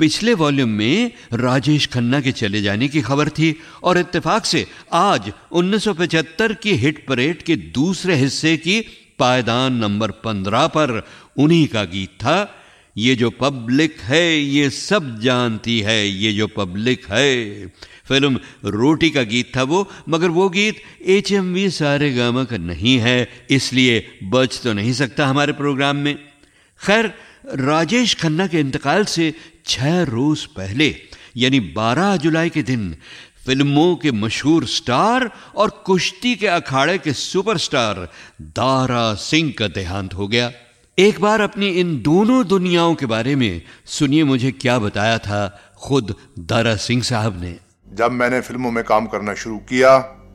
पिछले वॉल्यूम में राजेश खन्ना के चले जाने की खबर थी और इत्तेफाक से आज 1975 की हिट परेड के दूसरे हिस्से की पायदान नंबर 15 पर उन्हीं का गीत था। ये जो पब्लिक है ये सब जानती है, ये जो पब्लिक है। फिल्म रोटी का गीत था वो, मगर वो गीत HMV सारेगामा का नहीं है, इसलिए बज तो नहीं सकता हमारे प्रोग्राम में। खैर, राजेश खन्ना के इंतकाल से 6 रोज पहले यानी 12 जुलाई के दिन फिल्मों के मशहूर स्टार और कुश्ती के अखाड़े के सुपरस्टार दारा सिंह का देहांत हो गया। एक बार अपनी इन दोनों दुनियाओं के बारे में सुनिए मुझे क्या बताया था खुद दारा सिंह साहब ने। जब मैंने फिल्मों में काम करना शुरू किया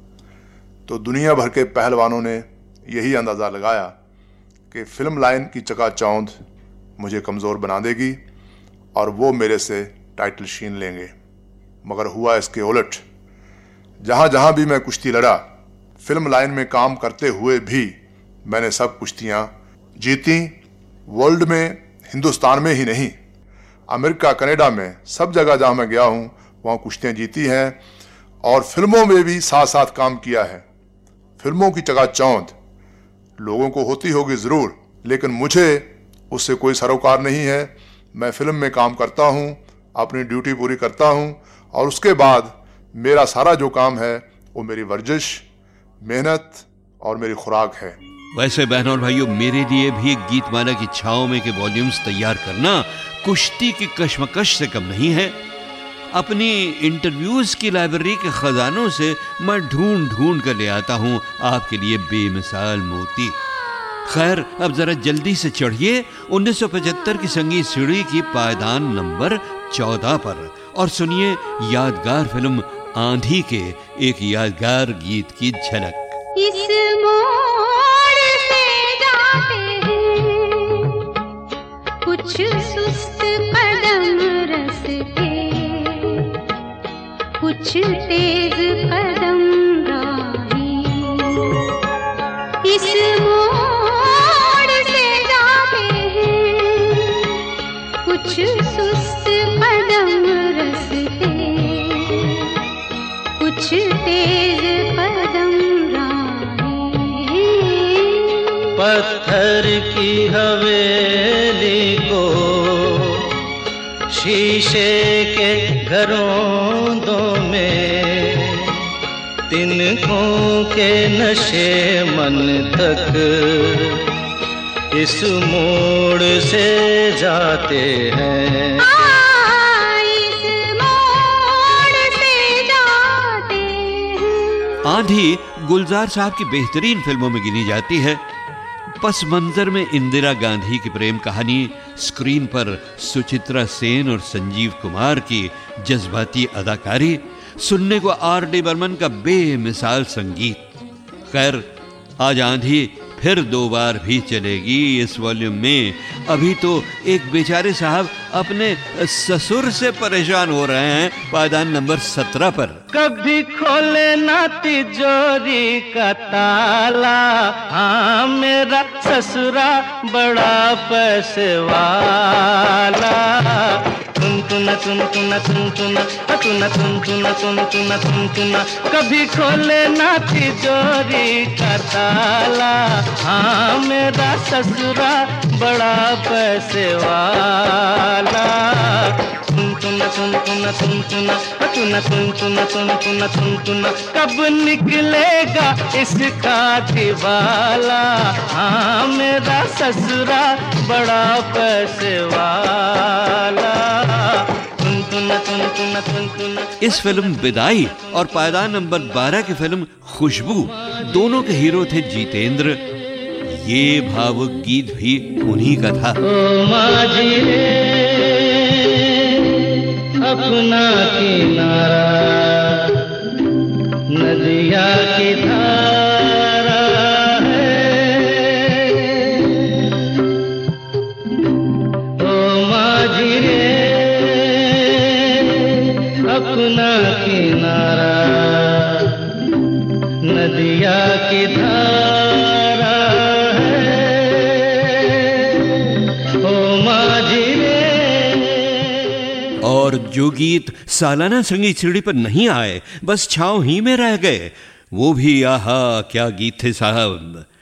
तो दुनिया भर के पहलवानों ने यही अंदाज़ा लगाया कि फिल्म लाइन की चकाचौंध मुझे कमज़ोर बना देगी और वो मेरे से टाइटल छीन लेंगे। मगर हुआ इसके उलट। जहाँ जहाँ भी मैं कुश्ती लड़ा, फिल्म लाइन में काम करते हुए भी मैंने सब कुश्तियाँ जीती। वर्ल्ड में, हिंदुस्तान में ही नहीं, अमेरिका, कनाडा में, सब जगह जहाँ मैं गया हूँ वहाँ कुश्तियाँ जीती हैं और फिल्मों में भी साथ साथ काम किया है। फिल्मों की चकाचौंध लोगों को होती होगी ज़रूर, लेकिन मुझे उससे कोई सरोकार नहीं है। मैं फिल्म में काम करता हूँ, अपनी ड्यूटी पूरी करता हूँ और उसके बाद मेरा सारा जो काम है वो मेरी वर्जिश, मेहनत और मेरी खुराक है। वैसे बहनों और भाइयों, मेरे लिए भी गीतमाला की छाँव में के वॉल्यूम्स तैयार करना कुश्ती की कश्मकश से कम नहीं है। अपनी इंटरव्यूज की लाइब्रेरी के खजानों से मैं ढूंढ ढूंढ कर ले आता हूँ आपके लिए बेमिसाल मोती। खैर, अब जरा जल्दी से चढ़िए 1975 की संगीत सीढ़ी की पायदान नंबर 14 पर और सुनिए यादगार फिल्म आंधी के एक यादगार गीत की झलक। इस मोड़ से जाते हैं कुछ सुस्त कदम रस्ते, कुछ तेज कदम राही। इस मोड़ से जाते हैं कुछ सुस्त कदम रस्ते, कुछ तेज कदम राही। पत्थर की हवेली को शीशे के घरों में, तिनकों के नशे मन तक इस मोड़ से जाते हैं। इस मोड़ से जाते हैं। आंधी गुलजार साहब की बेहतरीन फिल्मों में गिनी जाती है। पस मंजर में इंदिरा गांधी की प्रेम कहानी, स्क्रीन पर सुचित्रा सेन और संजीव कुमार की जज्बाती अदाकारी, सुनने को R.D. बर्मन का बेमिसाल संगीत। खैर, आज आंधी फिर 2 बार भी चलेगी इस वॉल्यूम में। अभी तो एक बेचारे साहब अपने ससुर से परेशान हो रहे हैं पायदान नंबर 17 पर। कभी खोले ना तिजोरी का ताला, हाँ मेरा ससुरा बड़ा पैसे वाला। तुन तुन तुन तुन तुन तुन तुन तुन तुन तुन तुन तुन, कभी खोले ना तिजोरी का ताला, हाँ मेरा ससुरा बड़ा पैसे वाला। तुन तुन तुन तुन तुन तुन तुन तुन तुन तुन तुन तुन तुन, कब निकलेगा इसका दिवाला, हाँ मेरा ससुरा बड़ा पैसे वाला। इस फिल्म विदाई और पायदान नंबर 12 की फिल्म खुशबू, दोनों के हीरो थे जितेंद्र। ये भावुक गीत भी उन्हीं का था। अपना किनारा नदिया की धारा है, ओ माझी रे अपना किनारा नदिया की धारा है, ओ माझी रे। और जो गीत सालाना संगीत सीढ़ी पर नहीं आए, बस छाँव ही में रह गए, वो भी आहा क्या गीत थे साहब।